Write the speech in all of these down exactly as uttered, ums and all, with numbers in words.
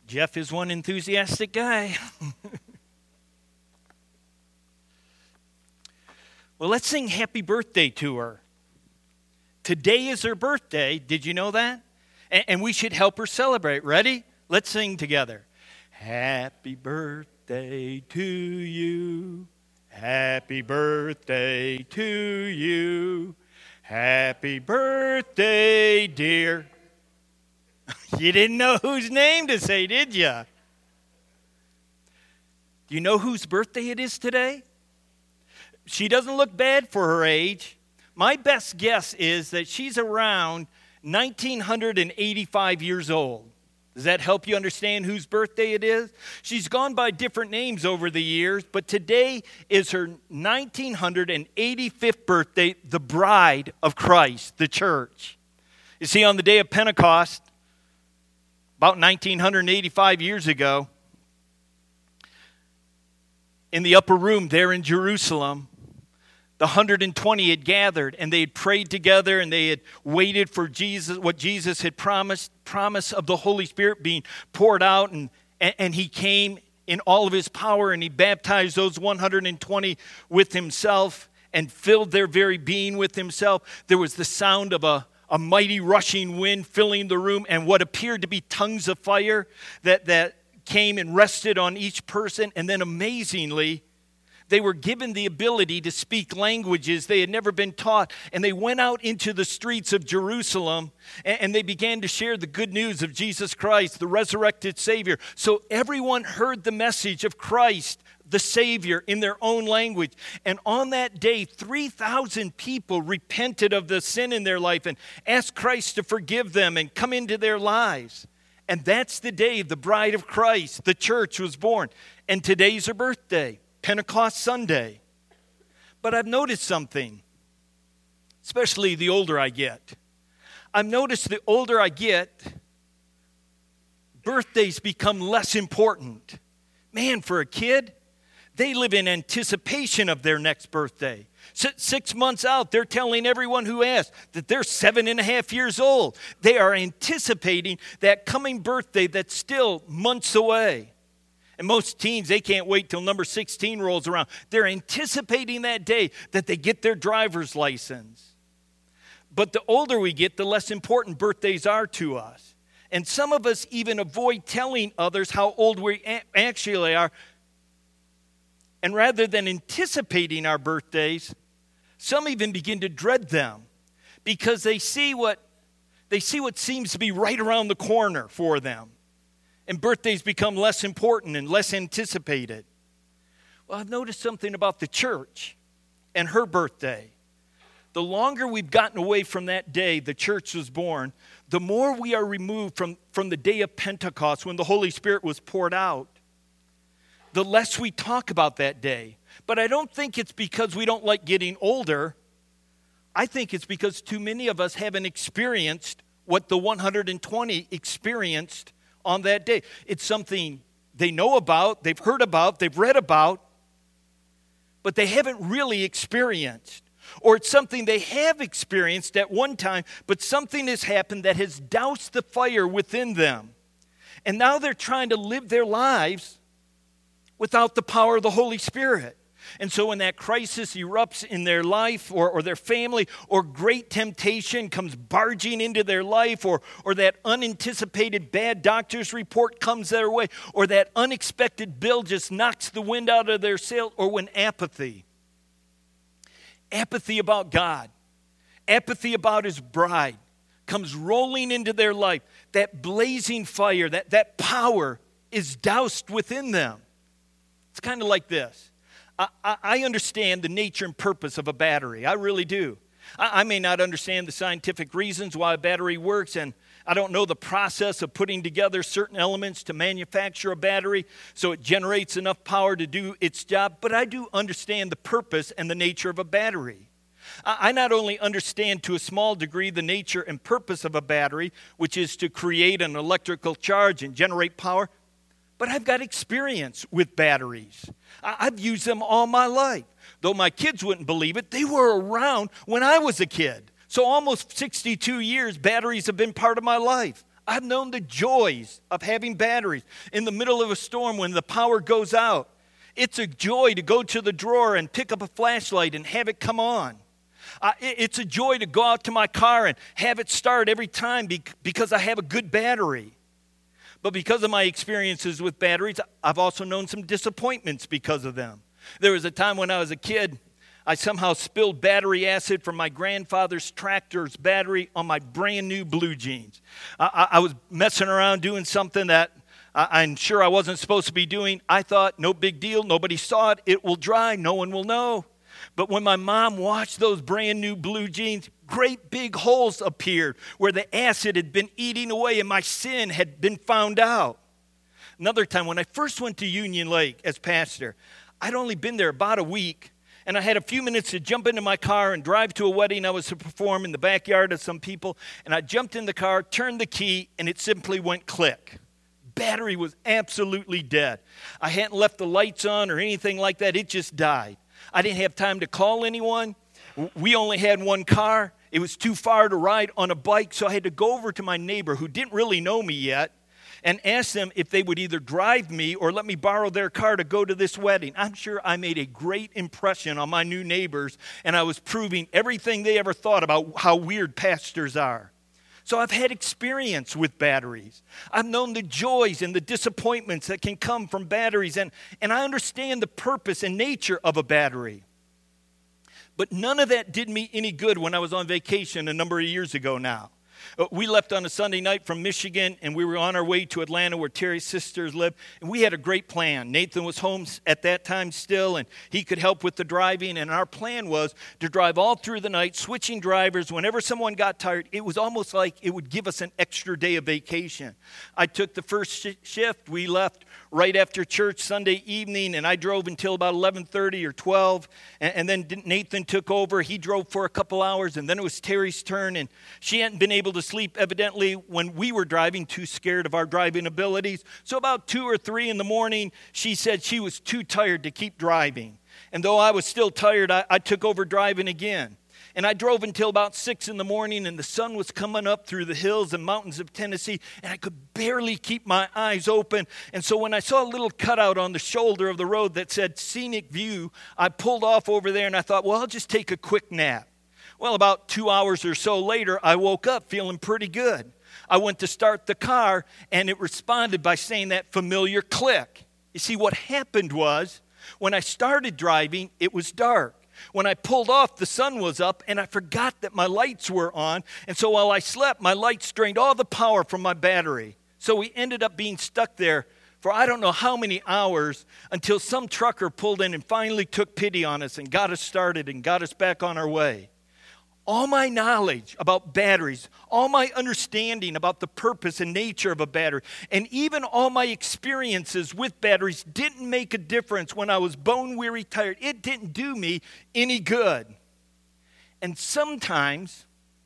Jeff is one enthusiastic guy. Well, let's sing happy birthday to her. Today is her birthday. Did you know that? And, and we should help her celebrate. Ready? Let's sing together. Happy birthday to you. Happy birthday to you. Happy birthday, dear. You didn't know whose name to say, did you? Do you know whose birthday it is today? She doesn't look bad for her age. My best guess is that she's around nineteen eighty-five years old. Does that help you understand whose birthday it is? She's gone by different names over the years, but today is her nineteen eighty-fifth birthday, the bride of Christ, the church. You see, on the day of Pentecost, about nineteen eighty-five years ago, in the upper room there in Jerusalem, the one hundred twenty had gathered, and they had prayed together, and they had waited for Jesus, what Jesus had promised, promise of the Holy Spirit being poured out, and, and he came in all of his power, and he baptized those one hundred twenty with himself and filled their very being with himself. There was the sound of a, a mighty rushing wind filling the room, and what appeared to be tongues of fire that, that came and rested on each person, and then amazingly, they were given the ability to speak languages they had never been taught. And they went out into the streets of Jerusalem and they began to share the good news of Jesus Christ, the resurrected Savior. So everyone heard the message of Christ, the Savior, in their own language. And on that day, three thousand people repented of the sin in their life and asked Christ to forgive them and come into their lives. And that's the day the bride of Christ, the church, was born. And today's her birthday. Pentecost Sunday. But I've noticed something, especially the older I get. I've noticed the older I get, birthdays become less important. Man, for a kid, they live in anticipation of their next birthday. Six months out, they're telling everyone who asks that they're seven and a half years old. They are anticipating that coming birthday that's still months away. And most teens, they can't wait till number sixteen rolls around. They're anticipating that day that they get their driver's license. But the older we get, the less important birthdays are to us. And some of us even avoid telling others how old we actually are. And rather than anticipating our birthdays, some even begin to dread them because they see what they see what seems to be right around the corner for them. And birthdays become less important and less anticipated. Well, I've noticed something about the church and her birthday. The longer we've gotten away from that day the church was born, the more we are removed from, from the day of Pentecost when the Holy Spirit was poured out, the less we talk about that day. But I don't think it's because we don't like getting older. I think it's because too many of us haven't experienced what the one hundred twenty experienced on that day. It's something they know about, they've heard about, they've read about, but they haven't really experienced. Or it's something they have experienced at one time, but something has happened that has doused the fire within them. And now they're trying to live their lives without the power of the Holy Spirit. And so when that crisis erupts in their life or, or their family, or great temptation comes barging into their life, or, or that unanticipated bad doctor's report comes their way, or that unexpected bill just knocks the wind out of their sail, or when apathy, apathy about God, apathy about his bride comes rolling into their life, that blazing fire, that, that power is doused within them. It's kind of like this. I, I understand the nature and purpose of a battery. I really do. I, I may not understand the scientific reasons why a battery works, and I don't know the process of putting together certain elements to manufacture a battery so it generates enough power to do its job, but I do understand the purpose and the nature of a battery. I, I not only understand to a small degree the nature and purpose of a battery, which is to create an electrical charge and generate power, but I've got experience with batteries. I've used them all my life. Though my kids wouldn't believe it, they were around when I was a kid. So almost sixty-two years, batteries have been part of my life. I've known the joys of having batteries in the middle of a storm when the power goes out. It's a joy to go to the drawer and pick up a flashlight and have it come on. Uh, it, it's a joy to go out to my car and have it start every time be- because I have a good battery. But because of my experiences with batteries, I've also known some disappointments because of them. There was a time when I was a kid, I somehow spilled battery acid from my grandfather's tractor's battery on my brand new blue jeans. I, I, I was messing around doing something that I, I'm sure I wasn't supposed to be doing. I thought, no big deal, nobody saw it, it will dry, no one will know. But when my mom washed those brand new blue jeans, great big holes appeared where the acid had been eating away and my sin had been found out. Another time, when I first went to Union Lake as pastor, I'd only been there about a week, and I had a few minutes to jump into my car and drive to a wedding I was to perform in the backyard of some people. And I jumped in the car, turned the key, and it simply went click. Battery was absolutely dead. I hadn't left the lights on or anything like that. It just died. I didn't have time to call anyone. We only had one car. It was too far to ride on a bike, so I had to go over to my neighbor who didn't really know me yet and ask them if they would either drive me or let me borrow their car to go to this wedding. I'm sure I made a great impression on my new neighbors, and I was proving everything they ever thought about how weird pastors are. So I've had experience with batteries. I've known the joys and the disappointments that can come from batteries, and, and I understand the purpose and nature of a battery. But none of that did me any good when I was on vacation a number of years ago now. Uh, we left on a Sunday night from Michigan, and we were on our way to Atlanta where Terry's sisters live, and we had a great plan. Nathan was home at that time still, and he could help with the driving, and our plan was to drive all through the night, switching drivers. Whenever someone got tired, it was almost like it would give us an extra day of vacation. I took the first sh- shift. We left right after church Sunday evening, and I drove until about eleven thirty or twelve, and, and then Nathan took over. He drove for a couple hours, and then it was Terry's turn, and she hadn't been able to sleep evidently when we were driving, too scared of our driving abilities. So about two or three in the morning, she said she was too tired to keep driving. And though I was still tired, I, I took over driving again. And I drove until about six in the morning, and the sun was coming up through the hills and mountains of Tennessee, and I could barely keep my eyes open. And so when I saw a little cutout on the shoulder of the road that said scenic view, I pulled off over there, and I thought, well, I'll just take a quick nap. Well, about two hours or so later, I woke up feeling pretty good. I went to start the car, and it responded by saying that familiar click. You see, what happened was, when I started driving, it was dark. When I pulled off, the sun was up, and I forgot that my lights were on. And so while I slept, my lights drained all the power from my battery. So we ended up being stuck there for I don't know how many hours until some trucker pulled in and finally took pity on us and got us started and got us back on our way. All my knowledge about batteries, all my understanding about the purpose and nature of a battery, and even all my experiences with batteries didn't make a difference when I was bone-weary tired. It didn't do me any good. And sometimes,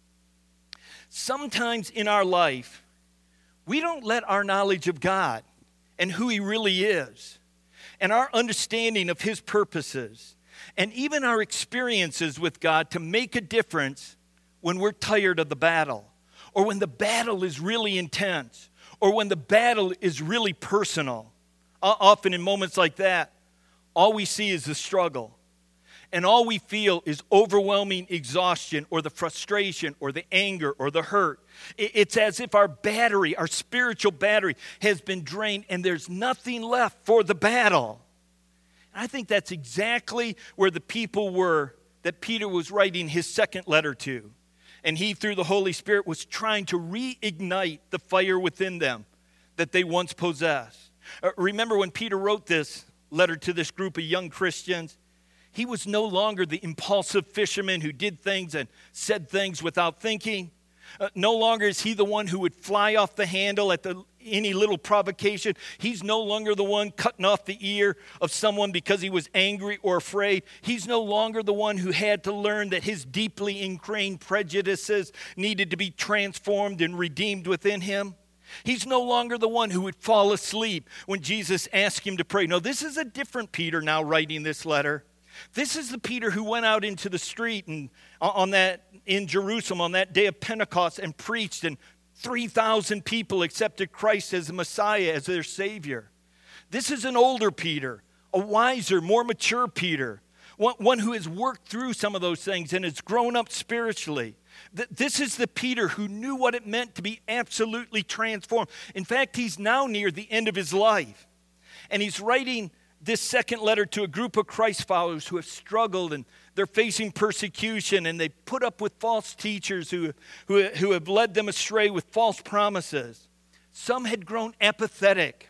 sometimes in our life, we don't let our knowledge of God and who He really is, and our understanding of His purposes, and even our experiences with God to make a difference when we're tired of the battle, or when the battle is really intense, or when the battle is really personal. Often in moments like that, all we see is the struggle. And all we feel is overwhelming exhaustion, or the frustration, or the anger, or the hurt. It's as if our battery, our spiritual battery, has been drained, and there's nothing left for the battle. I think that's exactly where the people were that Peter was writing his second letter to. And he, through the Holy Spirit, was trying to reignite the fire within them that they once possessed. Uh, remember when Peter wrote this letter to this group of young Christians? He was no longer the impulsive fisherman who did things and said things without thinking. Uh, no longer is he the one who would fly off the handle at the any little provocation. He's no longer the one cutting off the ear of someone because he was angry or afraid. He's no longer the one who had to learn that his deeply ingrained prejudices needed to be transformed and redeemed within him. He's no longer the one who would fall asleep when Jesus asked him to pray. No, this is a different Peter now writing this letter. This is the Peter who went out into the street and on that in Jerusalem on that day of Pentecost and preached and three thousand people accepted Christ as the Messiah, as their Savior. This is an older Peter, a wiser, more mature Peter, one, one who has worked through some of those things and has grown up spiritually. This is the Peter who knew what it meant to be absolutely transformed. In fact, he's now near the end of his life. And he's writing this second letter to a group of Christ followers who have struggled and they're facing persecution, and they put up with false teachers who, who, who have led them astray with false promises. Some had grown apathetic.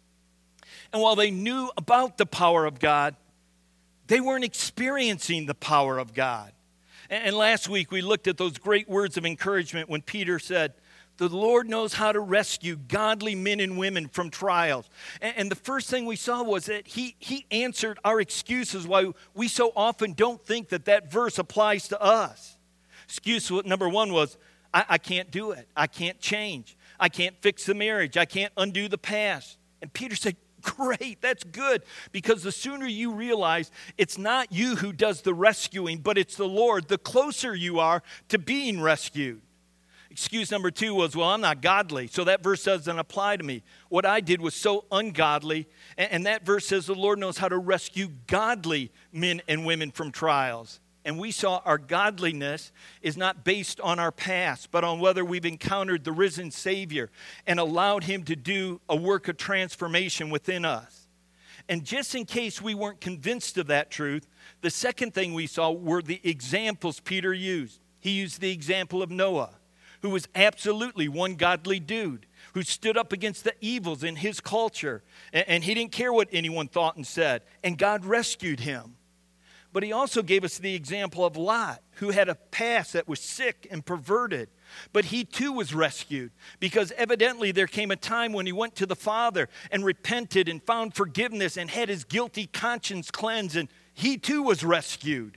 And while they knew about the power of God, they weren't experiencing the power of God. And, and last week we looked at those great words of encouragement when Peter said, the Lord knows how to rescue godly men and women from trials. And, and the first thing we saw was that he, he answered our excuses why we so often don't think that that verse applies to us. Excuse number one was, I, I can't do it. I can't change. I can't fix the marriage. I can't undo the past. And Peter said, great, that's good, because the sooner you realize it's not you who does the rescuing, but it's the Lord, the closer you are to being rescued. Excuse number two was, well, I'm not godly, so that verse doesn't apply to me. What I did was so ungodly, and, and that verse says the Lord knows how to rescue godly men and women from trials. And we saw our godliness is not based on our past, but on whether we've encountered the risen Savior and allowed him to do a work of transformation within us. And just in case we weren't convinced of that truth, the second thing we saw were the examples Peter used. He used the example of Noah, who was absolutely one godly dude, who stood up against the evils in his culture, and, and he didn't care what anyone thought and said, and God rescued him. But he also gave us the example of Lot, who had a past that was sick and perverted. But he too was rescued, because evidently there came a time when he went to the Father and repented and found forgiveness and had his guilty conscience cleansed, and he too was rescued.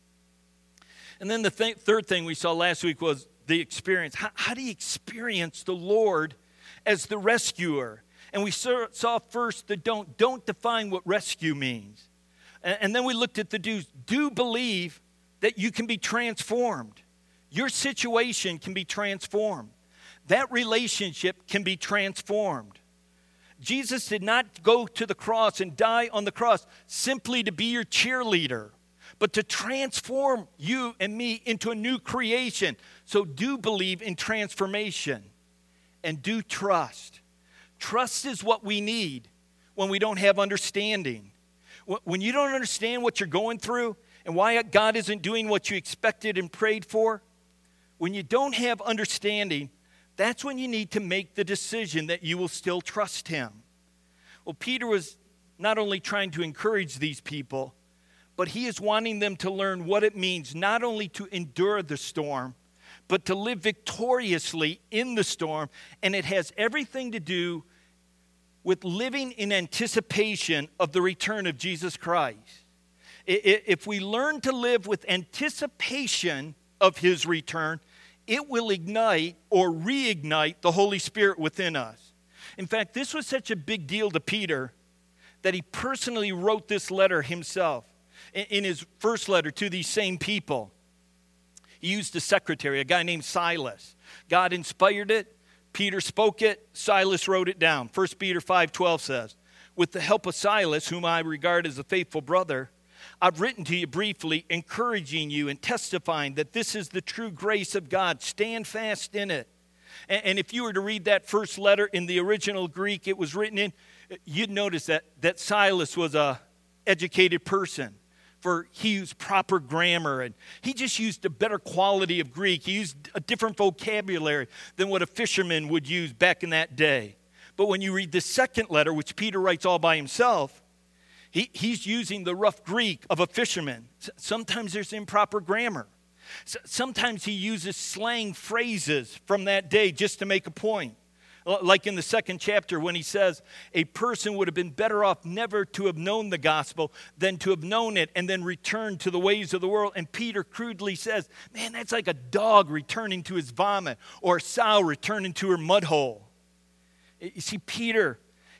And then the th- third thing we saw last week was the experience. How, how do you experience the Lord as the rescuer? And we saw, saw first the don't. Don't define what rescue means. And then we looked at the do's. Do believe that you can be transformed. Your situation can be transformed. That relationship can be transformed. Jesus did not go to the cross and die on the cross simply to be your cheerleader, but to transform you and me into a new creation. So do believe in transformation, and do trust. Trust is what we need when we don't have understanding. When you don't understand what you're going through and why God isn't doing what you expected and prayed for, when you don't have understanding, that's when you need to make the decision that you will still trust him. Well, Peter was not only trying to encourage these people, but he is wanting them to learn what it means not only to endure the storm, but to live victoriously in the storm. And it has everything to do with living in anticipation of the return of Jesus Christ. If we learn to live with anticipation of his return, it will ignite or reignite the Holy Spirit within us. In fact, this was such a big deal to Peter that he personally wrote this letter himself. In his first letter to these same people, he used a secretary, a guy named Silas. God inspired it. Peter spoke it, Silas wrote it down. First Peter five twelve says, with the help of Silas, whom I regard as a faithful brother, I've written to you briefly, encouraging you and testifying that this is the true grace of God. Stand fast in it. And, and if you were to read that first letter in the original Greek it was written in, you'd notice that, that Silas was a educated person. For he used proper grammar, and he just used a better quality of Greek. He used a different vocabulary than what a fisherman would use back in that day. But when you read the second letter, which Peter writes all by himself, he, he's using the rough Greek of a fisherman. Sometimes there's improper grammar. Sometimes he uses slang phrases from that day just to make a point. Like in the second chapter when he says, a person would have been better off never to have known the gospel than to have known it and then returned to the ways of the world. And Peter crudely says, man, that's like a dog returning to his vomit or a sow returning to her mud hole. You see, Peter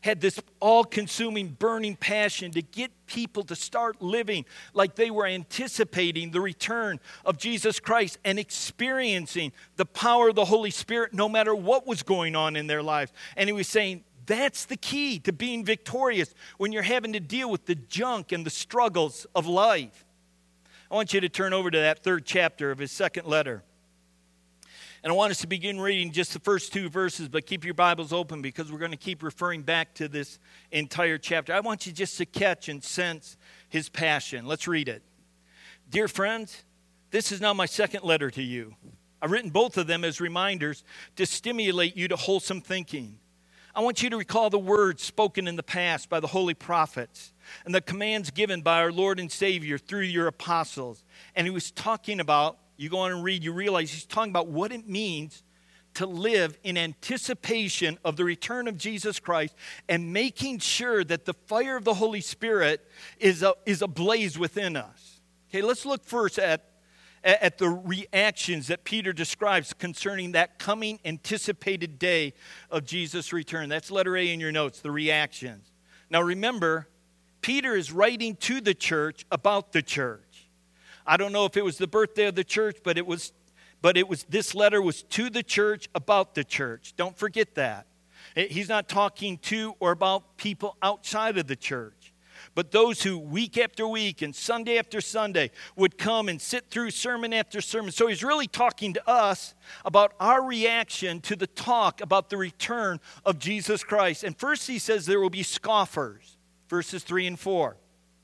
had this all-consuming, burning passion to get people to start living like they were anticipating the return of Jesus Christ and experiencing the power of the Holy Spirit no matter what was going on in their lives. And he was saying, that's the key to being victorious when you're having to deal with the junk and the struggles of life. I want you to turn over to that third chapter of his second letter. And I want us to begin reading just the first two verses, but keep your Bibles open because we're going to keep referring back to this entire chapter. I want you just to catch and sense his passion. Let's read it. Dear friends, this is now my second letter to you. I've written both of them as reminders to stimulate you to wholesome thinking. I want you to recall the words spoken in the past by the holy prophets and the commands given by our Lord and Savior through your apostles. And he was talking about, you go on and read, you realize he's talking about what it means to live in anticipation of the return of Jesus Christ and making sure that the fire of the Holy Spirit is, a, is ablaze within us. Okay, let's look first at at the reactions that Peter describes concerning that coming anticipated day of Jesus' return. That's letter A in your notes, the reactions. Now remember, Peter is writing to the church about the church. I don't know if it was the birthday of the church, but it was, but it was, this letter was to the church about the church. Don't forget that. He's not talking to or about people outside of the church. But those who week after week and Sunday after Sunday would come and sit through sermon after sermon. So he's really talking to us about our reaction to the talk about the return of Jesus Christ. And first he says there will be scoffers, verses three and four.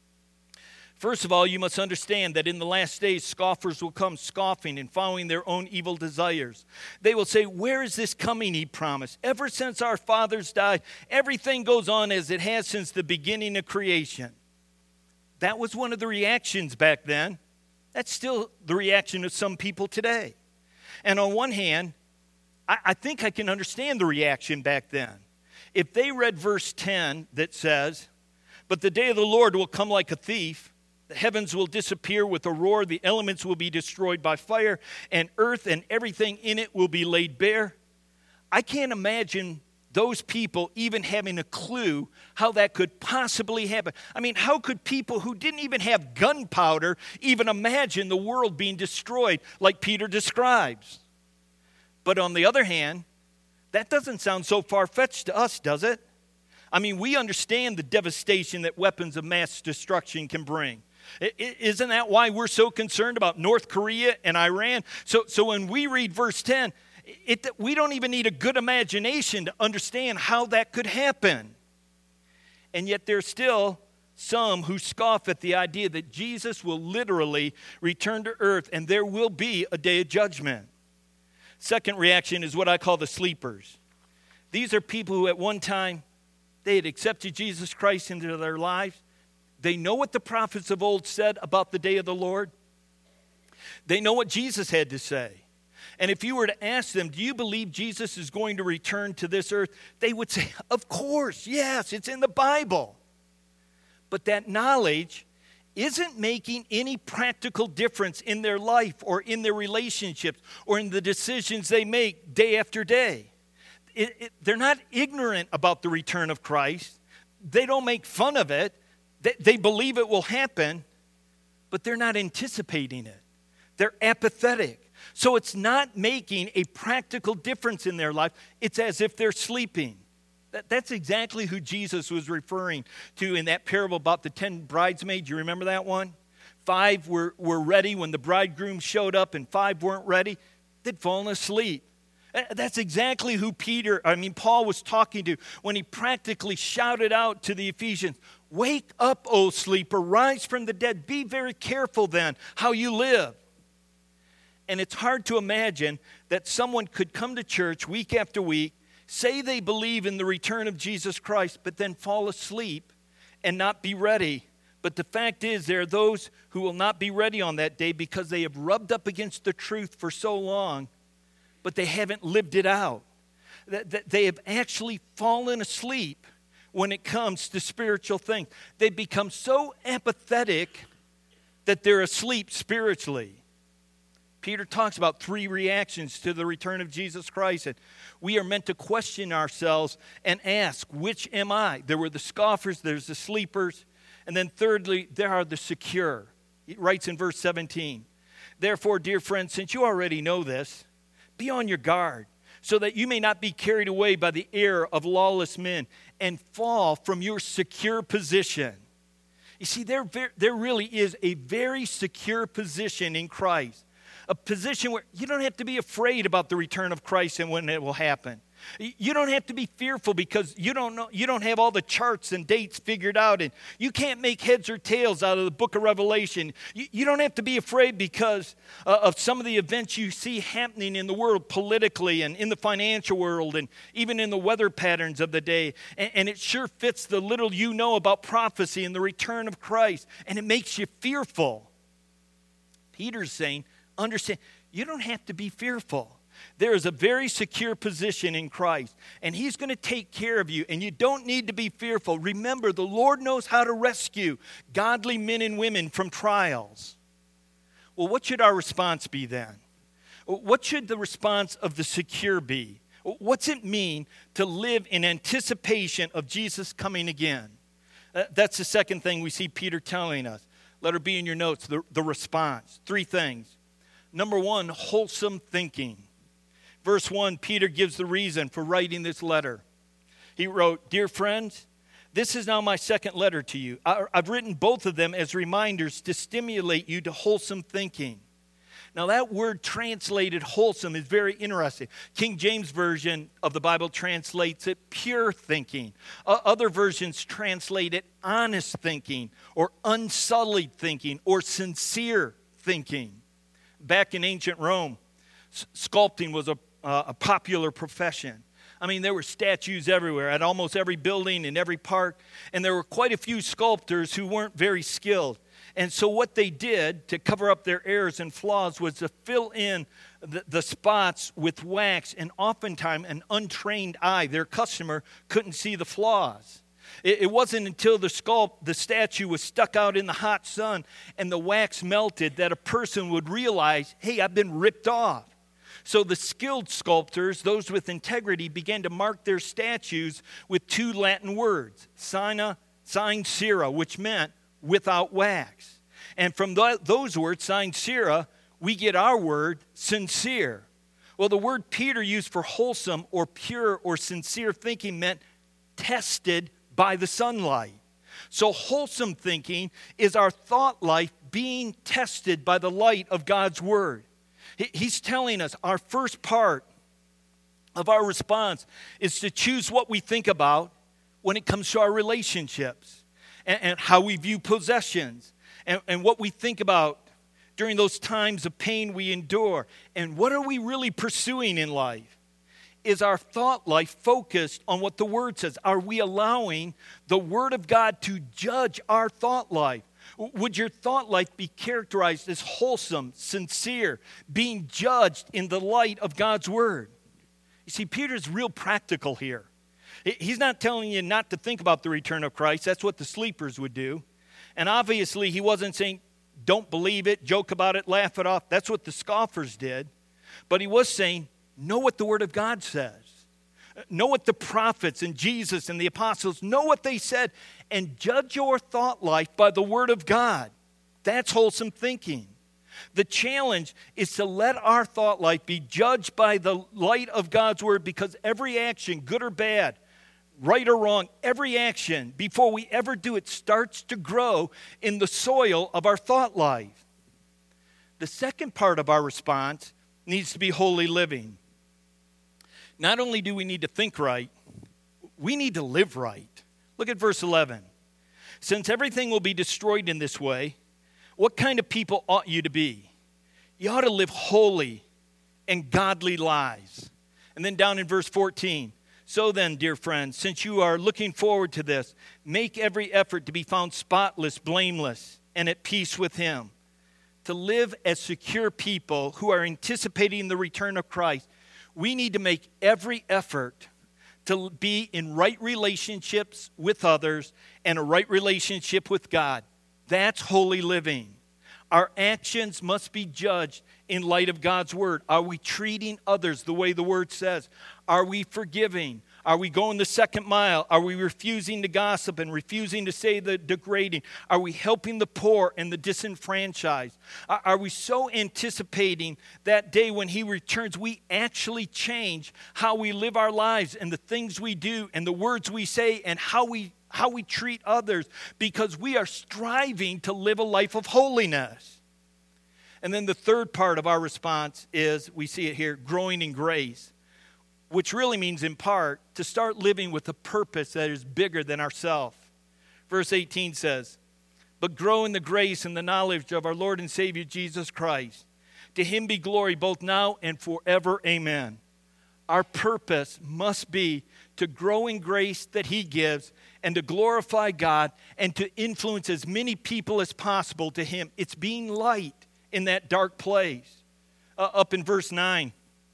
First of all, you must understand that in the last days, scoffers will come scoffing and following their own evil desires. They will say, where is this coming he promised? Ever since our fathers died, everything goes on as it has since the beginning of creation. That was one of the reactions back then. That's still the reaction of some people today. And on one hand, I, I think I can understand the reaction back then. If they read verse ten that says, but the day of the Lord will come like a thief, the heavens will disappear with a roar, the elements will be destroyed by fire, and earth and everything in it will be laid bare. I can't imagine those people even having a clue how that could possibly happen. I mean, how could people who didn't even have gunpowder even imagine the world being destroyed like Peter describes? But on the other hand, that doesn't sound so far-fetched to us, does it? I mean, we understand the devastation that weapons of mass destruction can bring. Isn't that why we're so concerned about North Korea and Iran? So, so when we read verse ten, it, we don't even need a good imagination to understand how that could happen. And yet there's still some who scoff at the idea that Jesus will literally return to earth and there will be a day of judgment. Second reaction is what I call the sleepers. These are people who at one time, they had accepted Jesus Christ into their lives. They know what the prophets of old said about the day of the Lord. They know what Jesus had to say. And if you were to ask them, do you believe Jesus is going to return to this earth? They would say, of course, yes, it's in the Bible. But that knowledge isn't making any practical difference in their life or in their relationships or in the decisions they make day after day. It, it, they're not ignorant about the return of Christ. They don't make fun of it. They, they believe it will happen, but they're not anticipating it. They're apathetic. So it's not making a practical difference in their life. It's as if they're sleeping. That, that's exactly who Jesus was referring to in that parable about the ten bridesmaids. You remember that one? Five were, were ready when the bridegroom showed up, and five weren't ready. They'd fallen asleep. That's exactly who Peter, I mean, Paul was talking to when he practically shouted out to the Ephesians, wake up, O sleeper, rise from the dead. Be very careful then how you live. And it's hard to imagine that someone could come to church week after week, say they believe in the return of Jesus Christ, but then fall asleep and not be ready. But the fact is, there are those who will not be ready on that day because they have rubbed up against the truth for so long, but they haven't lived it out. They have actually fallen asleep when it comes to spiritual things. They become so apathetic that they're asleep spiritually. Peter talks about three reactions to the return of Jesus Christ. And we are meant to question ourselves and ask, which am I? There were the scoffers, there's the sleepers. And then thirdly, there are the secure. He writes in verse seventeen, therefore, dear friends, since you already know this, be on your guard, so that you may not be carried away by the error of lawless men and fall from your secure position. You see, there, there really is a very secure position in Christ. A position where you don't have to be afraid about the return of Christ and when it will happen. You don't have to be fearful because you don't know, you don't have all the charts and dates figured out, and you can't make heads or tails out of the book of Revelation. You, you don't have to be afraid because uh, of some of the events you see happening in the world politically and in the financial world and even in the weather patterns of the day. And, and it sure fits the little you know about prophecy and the return of Christ, and it makes you fearful. Peter's saying, understand, you don't have to be fearful. There is a very secure position in Christ, and he's going to take care of you, and you don't need to be fearful. Remember, the Lord knows how to rescue godly men and women from trials. Well, what should our response be then? What should the response of the secure be? What's it mean to live in anticipation of Jesus coming again? That's the second thing we see Peter telling us. Let her be in your notes, the, the response. Three things. Number one, wholesome thinking. Verse one, Peter gives the reason for writing this letter. He wrote, dear friends, this is now my second letter to you. I've written both of them as reminders to stimulate you to wholesome thinking. Now that word translated wholesome is very interesting. King James Version of the Bible translates it pure thinking. Other versions translate it honest thinking or unsullied thinking or sincere thinking. Back in ancient Rome, sculpting was a, uh, a popular profession. I mean, there were statues everywhere at almost every building in every park, and there were quite a few sculptors who weren't very skilled. And so what they did to cover up their errors and flaws was to fill in the, the spots with wax, and oftentimes an untrained eye, their customer, couldn't see the flaws. It, it wasn't until the sculpt, the statue was stuck out in the hot sun and the wax melted that a person would realize, hey, I've been ripped off. So the skilled sculptors, those with integrity, began to mark their statues with two Latin words, sine, sine cera, which meant without wax. And from th- those words, sine cera, we get our word sincere. Well, the word Peter used for wholesome or pure or sincere thinking meant tested by the sunlight. So wholesome thinking is our thought life being tested by the light of God's word. He's telling us our first part of our response is to choose what we think about when it comes to our relationships and, and how we view possessions and, and what we think about during those times of pain we endure. And what are we really pursuing in life? Is our thought life focused on what the Word says? Are we allowing the Word of God to judge our thought life? Would your thought life be characterized as wholesome, sincere, being judged in the light of God's Word? You see, Peter's real practical here. He's not telling you not to think about the return of Christ. That's what the sleepers would do. And obviously, he wasn't saying, don't believe it, joke about it, laugh it off. That's what the scoffers did. But he was saying, know what the Word of God says. Know what the prophets and Jesus and the apostles, know what they said, and judge your thought life by the Word of God. That's wholesome thinking. The challenge is to let our thought life be judged by the light of God's Word, because every action, good or bad, right or wrong, every action, before we ever do it, starts to grow in the soil of our thought life. The second part of our response needs to be holy living. Not only do we need to think right, we need to live right. Look at verse eleven. Since everything will be destroyed in this way, what kind of people ought you to be? You ought to live holy and godly lives. And then down in verse fourteen, so then, dear friends, since you are looking forward to this, make every effort to be found spotless, blameless, and at peace with Him. To live as secure people who are anticipating the return of Christ, we need to make every effort to be in right relationships with others and a right relationship with God. That's holy living. Our actions must be judged in light of God's word. Are we treating others the way the word says? Are we forgiving? Are we going the second mile? Are we refusing to gossip and refusing to say the degrading? Are we helping the poor and the disenfranchised? Are we so anticipating that day when he returns, we actually change how we live our lives and the things we do and the words we say and how we how we treat others, because we are striving to live a life of holiness? And then the third part of our response is, we see it here, growing in grace, which really means, in part, to start living with a purpose that is bigger than ourselves. Verse eighteen says, "But grow in the grace and the knowledge of our Lord and Savior Jesus Christ. To him be glory both now and forever. Amen." Our purpose must be to grow in grace that he gives and to glorify God and to influence as many people as possible to him. It's being light in that dark place. Uh, up in verse nine.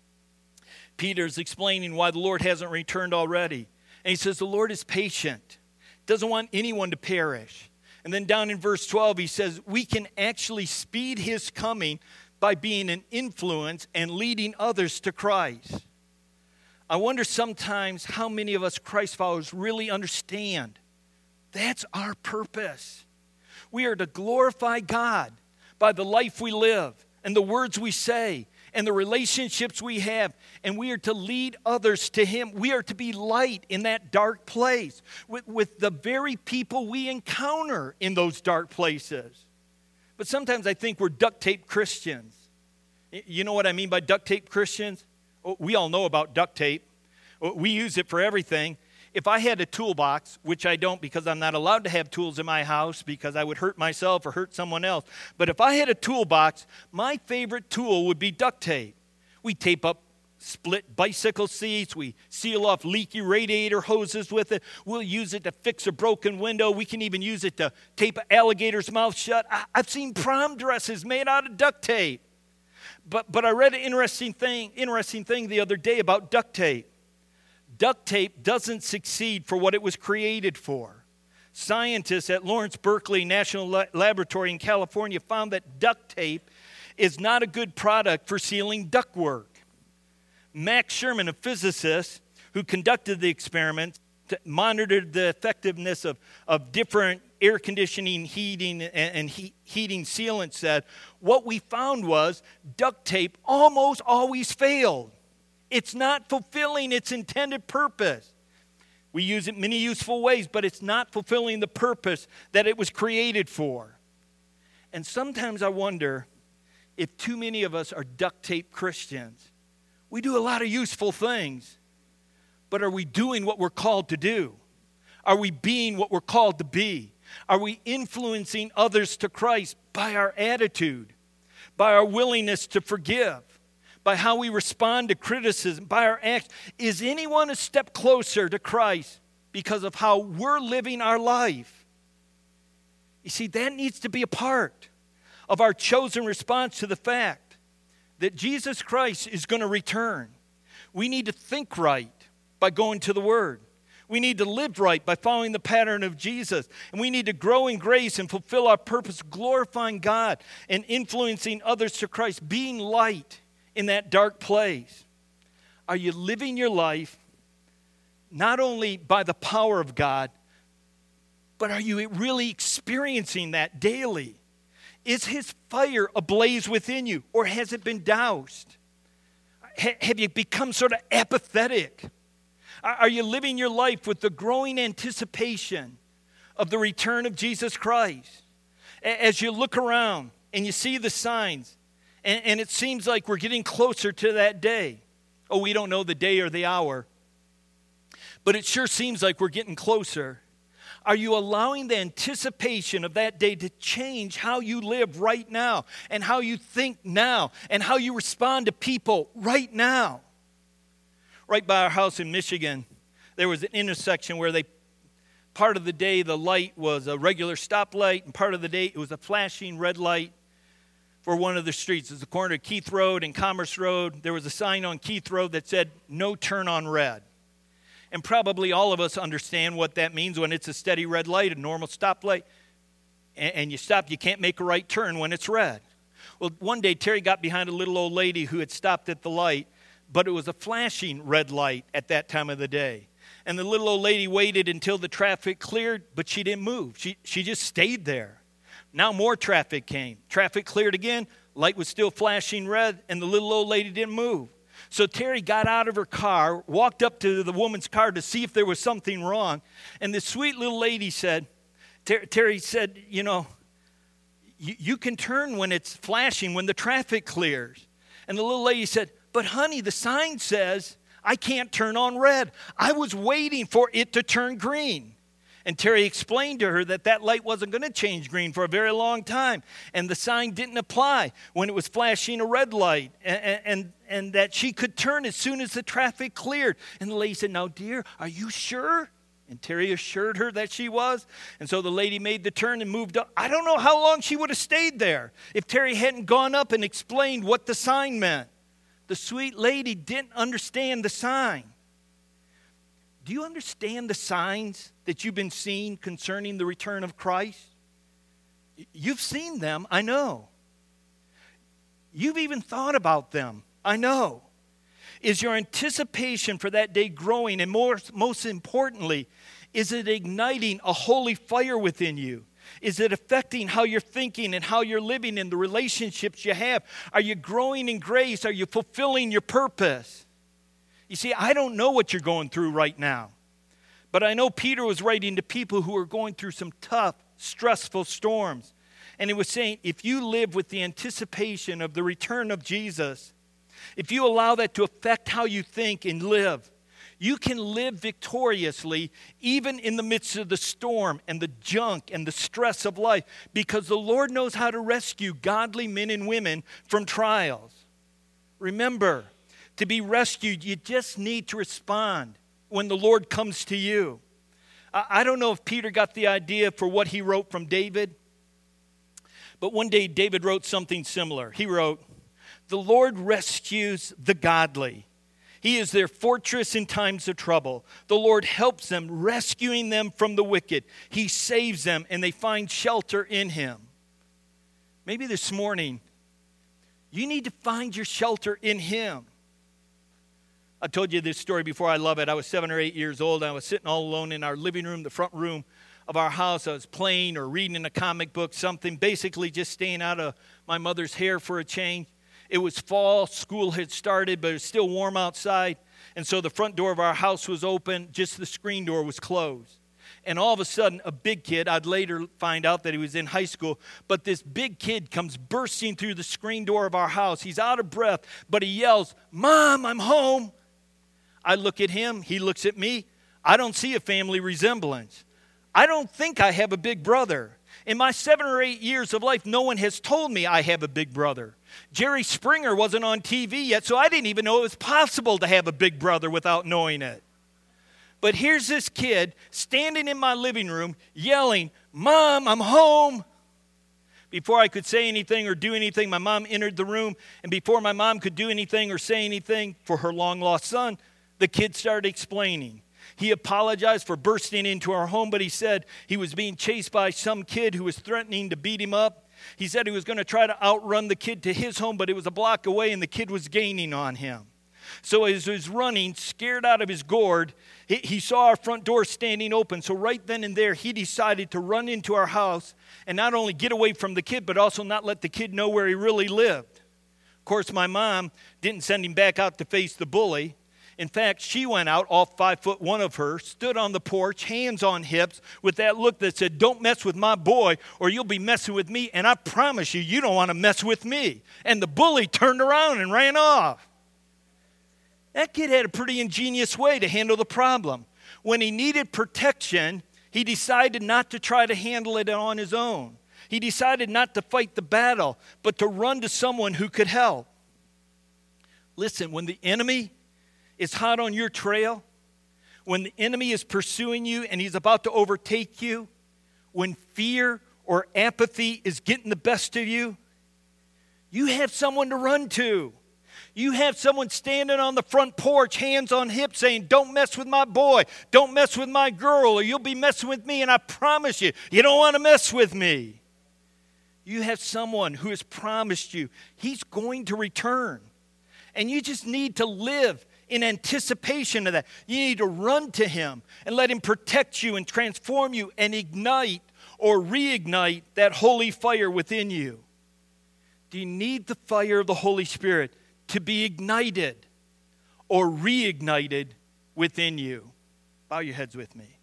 Peter's explaining why the Lord hasn't returned already. And he says the Lord is patient, doesn't want anyone to perish. And then down in verse twelve, he says we can actually speed his coming by being an influence and leading others to Christ. I wonder sometimes how many of us Christ followers really understand that's our purpose. We are to glorify God by the life we live and the words we say and the relationships we have, and we are to lead others to him. We are to be light in that dark place with, with the very people we encounter in those dark places. But sometimes I think we're duct tape Christians. You know what I mean by duct tape Christians? We all know about duct tape. We use it for everything. If I had a toolbox, which I don't because I'm not allowed to have tools in my house because I would hurt myself or hurt someone else. But if I had a toolbox, my favorite tool would be duct tape. We tape up split bicycle seats. We seal off leaky radiator hoses with it. We'll use it to fix a broken window. We can even use it to tape an alligator's mouth shut. I, I've seen prom dresses made out of duct tape. But but I read an interesting thing, interesting thing the other day about duct tape. Duct tape doesn't succeed for what it was created for. Scientists at Lawrence Berkeley National La- Laboratory in California found that duct tape is not a good product for sealing ductwork. Max Sherman, a physicist who conducted the experiment, monitored the effectiveness of, of different air conditioning, heating, and, and he, heating sealants, said, what we found was duct tape almost always failed. It's not fulfilling its intended purpose. We use it in many useful ways, but it's not fulfilling the purpose that it was created for. And sometimes I wonder if too many of us are duct tape Christians. We do a lot of useful things, but are we doing what we're called to do? Are we being what we're called to be? Are we influencing others to Christ by our attitude, by our willingness to forgive, by how we respond to criticism, by our acts? Is anyone a step closer to Christ because of how we're living our life? You see, that needs to be a part of our chosen response to the fact that Jesus Christ is going to return. We need to think right by going to the Word. We need to live right by following the pattern of Jesus. And we need to grow in grace and fulfill our purpose, glorifying God and influencing others to Christ, being light in that dark place. Are you living your life not only by the power of God, but are you really experiencing that daily? Is his fire ablaze within you, or has it been doused? H- have you become sort of apathetic? Are you living your life with the growing anticipation of the return of Jesus Christ? As you look around and you see the signs, and, and it seems like we're getting closer to that day. Oh, we don't know the day or the hour, but it sure seems like we're getting closer. Are you allowing the anticipation of that day to change how you live right now and how you think now and how you respond to people right now? Right by our house in Michigan, there was an intersection where they, part of the day the light was a regular stoplight and part of the day it was a flashing red light for one of the streets. It's the corner of Keith Road and Commerce Road. There was a sign on Keith Road that said, "No turn on red." And probably all of us understand what that means when it's a steady red light, a normal stoplight. and, and you stop, you can't make a right turn when it's red. Well, one day Terry got behind a little old lady who had stopped at the light, but it was a flashing red light at that time of the day. And the little old lady waited until the traffic cleared, but she didn't move. She, she just stayed there. Now more traffic came. Traffic cleared again. Light was still flashing red, and the little old lady didn't move. So Terry got out of her car, walked up to the woman's car to see if there was something wrong. And the sweet little lady said, Ter- Terry said, you know, you, you can turn when it's flashing, when the traffic clears. And the little lady said, but honey, the sign says I can't turn on red. I was waiting for it to turn green. And Terry explained to her that that light wasn't going to change green for a very long time. And the sign didn't apply when it was flashing a red light. And, and, and that she could turn as soon as the traffic cleared. And the lady said, now, dear, are you sure? And Terry assured her that she was. And so the lady made the turn and moved up. I don't know how long she would have stayed there if Terry hadn't gone up and explained what the sign meant. The sweet lady didn't understand the sign. Do you understand the signs that you've been seeing concerning the return of Christ? You've seen them, I know. You've even thought about them, I know. Is your anticipation for that day growing? And more, most importantly, is it igniting a holy fire within you? Is it affecting how you're thinking and how you're living and the relationships you have? Are you growing in grace? Are you fulfilling your purpose? You see, I don't know what you're going through right now. But I know Peter was writing to people who are going through some tough, stressful storms. And he was saying, if you live with the anticipation of the return of Jesus, if you allow that to affect how you think and live, you can live victoriously even in the midst of the storm and the junk and the stress of life, because the Lord knows how to rescue godly men and women from trials. Remember, to be rescued, you just need to respond when the Lord comes to you. I don't know if Peter got the idea for what he wrote from David, but one day David wrote something similar. He wrote, the Lord rescues the godly. He is their fortress in times of trouble. The Lord helps them, rescuing them from the wicked. He saves them, and they find shelter in him. Maybe this morning, you need to find your shelter in him. I told you this story before. I love it. I was seven or eight years old. I was sitting all alone in our living room, the front room of our house. I was playing or reading a comic book, something, basically just staying out of my mother's hair for a change. It was fall. School had started, but it was still warm outside. And so the front door of our house was open. Just the screen door was closed. And all of a sudden, a big kid, I'd later find out that he was in high school, but this big kid comes bursting through the screen door of our house. He's out of breath, but he yells, Mom, I'm home. I look at him, he looks at me. I don't see a family resemblance. I don't think I have a big brother. In my seven or eight years of life, no one has told me I have a big brother. Jerry Springer wasn't on T V yet, so I didn't even know it was possible to have a big brother without knowing it. But here's this kid standing in my living room yelling, Mom, I'm home. Before I could say anything or do anything, my mom entered the room. And before my mom could do anything or say anything for her long-lost son, the kid started explaining. He apologized for bursting into our home, but he said he was being chased by some kid who was threatening to beat him up. He said he was going to try to outrun the kid to his home, but it was a block away and the kid was gaining on him. So as he was running, scared out of his gourd, he, he saw our front door standing open. So right then and there, he decided to run into our house and not only get away from the kid, but also not let the kid know where he really lived. Of course, my mom didn't send him back out to face the bully. In fact, she went out, all five foot one of her, stood on the porch, hands on hips, with that look that said, don't mess with my boy or you'll be messing with me, and I promise you, you don't want to mess with me. And the bully turned around and ran off. That kid had a pretty ingenious way to handle the problem. When he needed protection, he decided not to try to handle it on his own. He decided not to fight the battle, but to run to someone who could help. Listen, when the enemy is hot on your trail, when the enemy is pursuing you and he's about to overtake you, when fear or apathy is getting the best of you, you have someone to run to. You have someone standing on the front porch, hands on hips, saying, don't mess with my boy, don't mess with my girl, or you'll be messing with me, and I promise you, you don't want to mess with me. You have someone who has promised you he's going to return. And you just need to live in anticipation of that. You need to run to him and let him protect you and transform you and ignite or reignite that holy fire within you. Do you need the fire of the Holy Spirit to be ignited or reignited within you? Bow your heads with me.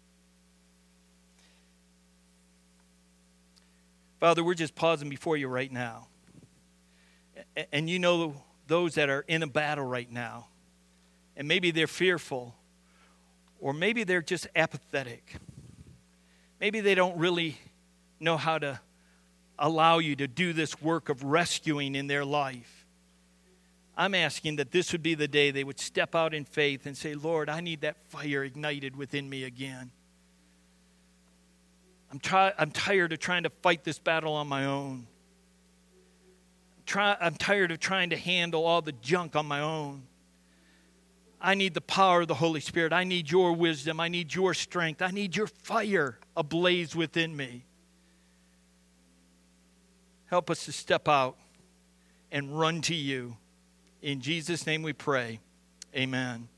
Father, we're just pausing before you right now. And you know those that are in a battle right now. And maybe they're fearful. Or maybe they're just apathetic. Maybe they don't really know how to allow you to do this work of rescuing in their life. I'm asking that this would be the day they would step out in faith and say, Lord, I need that fire ignited within me again. I'm, try- I'm tired of trying to fight this battle on my own. Try- I'm tired of trying to handle all the junk on my own. I need the power of the Holy Spirit. I need your wisdom. I need your strength. I need your fire ablaze within me. Help us to step out and run to you. In Jesus' name we pray. Amen.